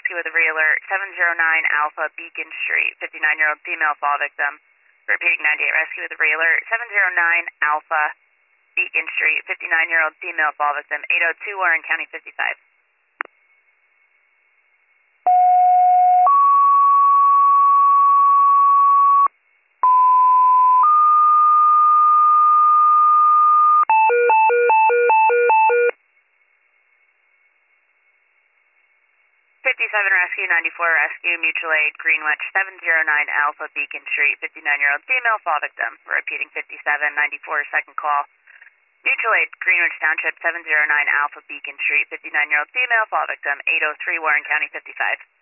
rescue with a re-alert, 709 Alpha Beacon Street, 59-year-old female fall victim. Repeating 98 rescue with a re-alert, 709 Alpha Beacon Street, 59-year-old female fall victim, 802 Warren County 55. 57 rescue, 94 rescue, mutual aid, Greenwich, 709 Alpha Beacon Street, 59-year-old female fall victim. Repeating 57, 94, second call. Mutual aid, Greenwich Township, 709 Alpha Beacon Street, 59-year-old female fall victim, 803 Warren County 55.